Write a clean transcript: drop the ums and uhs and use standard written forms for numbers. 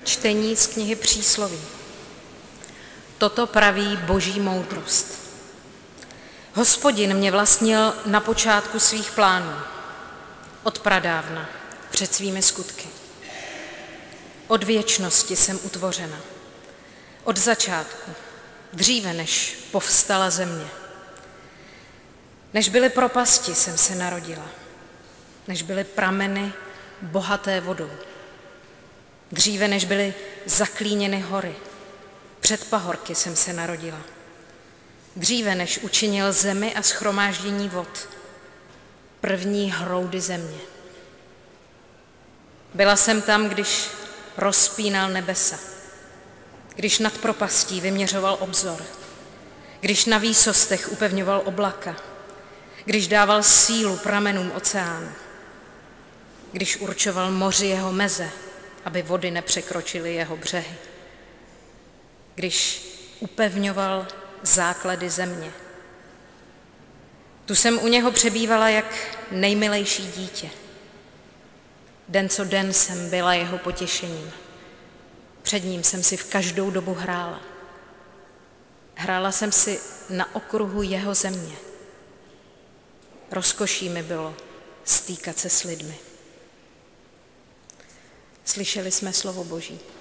Čtení z knihy Přísloví. Toto praví boží moudrost. Hospodin mě vlastnil na počátku svých plánů, od pradávna, před svými skutky. Od věčnosti jsem utvořena, od začátku, dříve než povstala země. Než byly propasti, jsem se narodila, než byly prameny bohaté vodou. Dříve než byly zaklíněny hory, před pahorky jsem se narodila. Dříve než učinil zemi a shromáždění vod, první hroudy země. Byla jsem tam, když rozpínal nebesa, když nad propastí vyměřoval obzor, když na výsostech upevňoval oblaka, když dával sílu pramenům oceánu, když určoval moři jeho meze, aby vody nepřekročily jeho břehy, když upevňoval základy země. Tu jsem u něho přebývala jak nejmilejší dítě. Den co den jsem byla jeho potěšením. Před ním jsem si v každou dobu hrála. Hrála jsem si na okruhu jeho země. Rozkoší mi bylo stýkat se s lidmi. Slyšeli jsme slovo Boží.